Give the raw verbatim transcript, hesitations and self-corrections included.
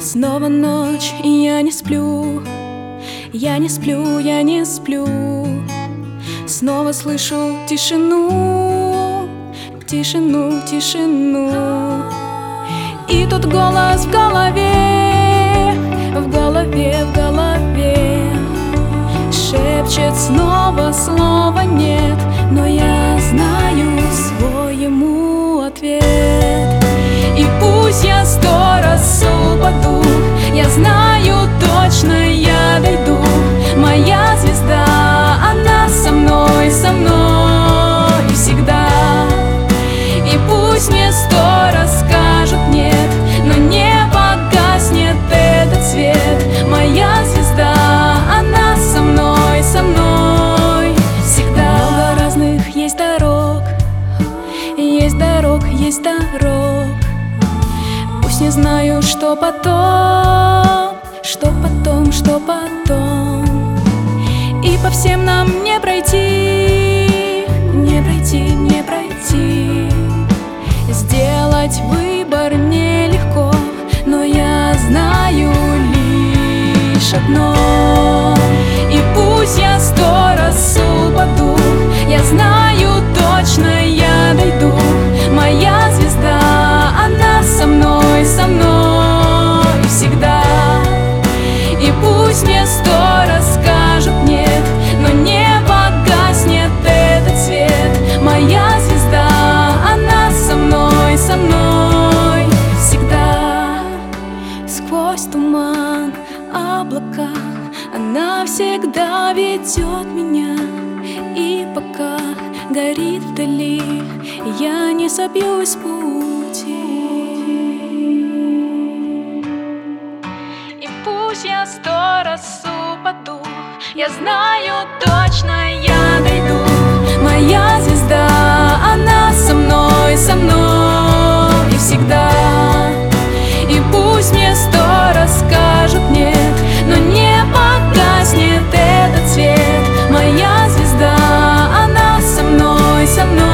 Снова ночь, и я не сплю, я не сплю, я не сплю. Снова слышу тишину, тишину, тишину. И тут голос в голове, в голове, в голове шепчет снова, слова нет, но я знаю свой ему ответ. И пусть я сто раз упаду, я знаю точно, я дойду. Моя звезда, она со мной, со мной всегда. И пусть мне сто раз скажут нет, но не погаснет этот свет. Моя звезда, она со мной, со мной всегда. Много разных есть дорог, есть дорог, есть дорог. Пусть не знаю, что потом, что потом, что потом. И по всем нам не пройти, не пройти, не пройти. Сделать выбор нелегко, но я знаю лишь одно. И пусть я сто раз упаду, я знаю точно, я дойду. Моя звезда, она со мной, со мной всегда. И пусть мне сто раз скажут нет, но не погаснет этот свет. Моя звезда, она со мной, со мной всегда. Сквозь туман, облака она всегда ведет меня. И пока горит вдали, я не собьюсь с пути. И пусть я сто раз упаду, я знаю точно, я дойду. Моя звезда, она со мной, со мной всегда. И пусть мне сто раз скажут нет, но не погаснет этот свет. Моя звезда, она со мной, со мной.